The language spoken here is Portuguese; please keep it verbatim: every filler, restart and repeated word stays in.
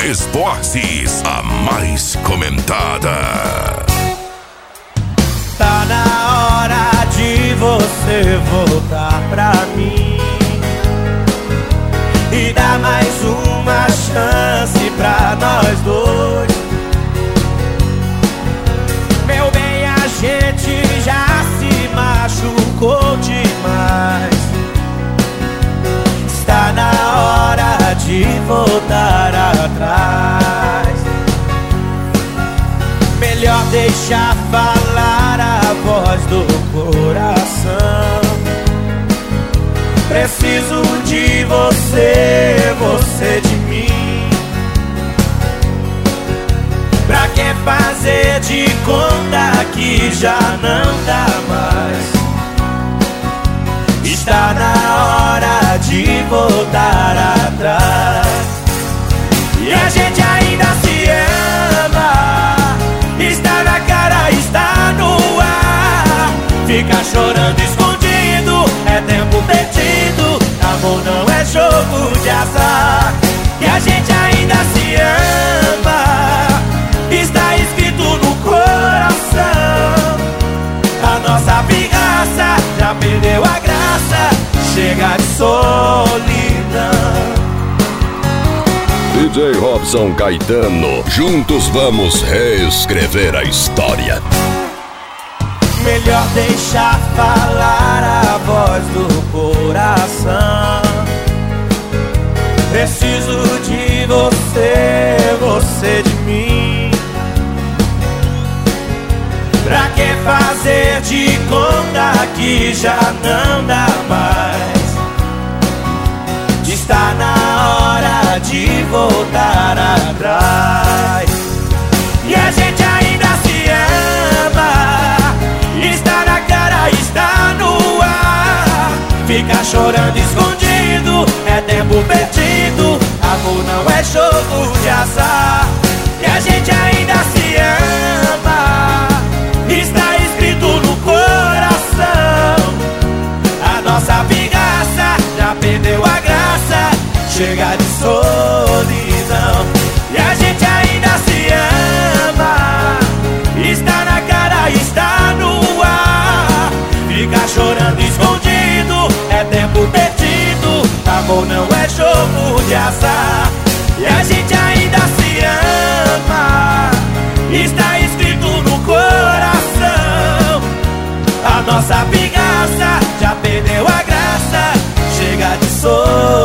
Esportes, a mais comentada. Tá na hora de você voltar pra mim e dar mais uma chance pra nós dois. Meu bem, a gente já se machucou demais. Está na hora de voltar atrás. Melhor deixar falar a voz do coração. Preciso de você, você de mim. Pra que fazer de conta que já não dá mais? Está na hora de voltar atrás. E a gente ainda se ama. Está na cara, está no ar. Fica chorando escondido, é tempo perdido. Amor não é jogo de azar. E a gente ainda se ama. Está escrito no coração. A nossa pirraça já perdeu a graça. Chega de solidão. D J Robson Caetano, juntos vamos reescrever a história. Melhor deixar falar a voz do coração. Preciso de você, você de mim. Pra que fazer de conta que já não dá mais? Está na hora de voltar atrás. E a gente ainda se ama. Está na cara, está no ar. Fica chorando escondido, é tempo perdido. Amor não é jogo de azar. E a gente ainda se ama. Está escrito no coração. A nossa vingança já perdeu a graça. Chega de solidão. E a gente ainda se ama. Está na cara, está no ar. Fica chorando escondido, é tempo perdido. Amor não é jogo de azar. E a gente ainda se ama. Está escrito no coração. A nossa vingança já perdeu a graça. Chega de solidão.